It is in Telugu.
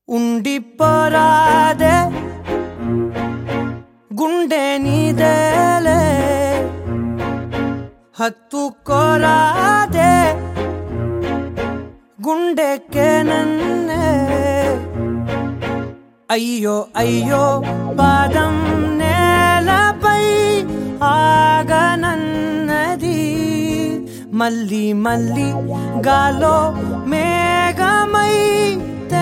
ఉండిపోరాదే గుండె నీదేలే హత్తుకోరాదే గుండెకే నన్నే అయ్యో అయ్యో పాదం నేలపై ఆగనన్నది మళ్ళీ మళ్ళీ గాలో మేఘమై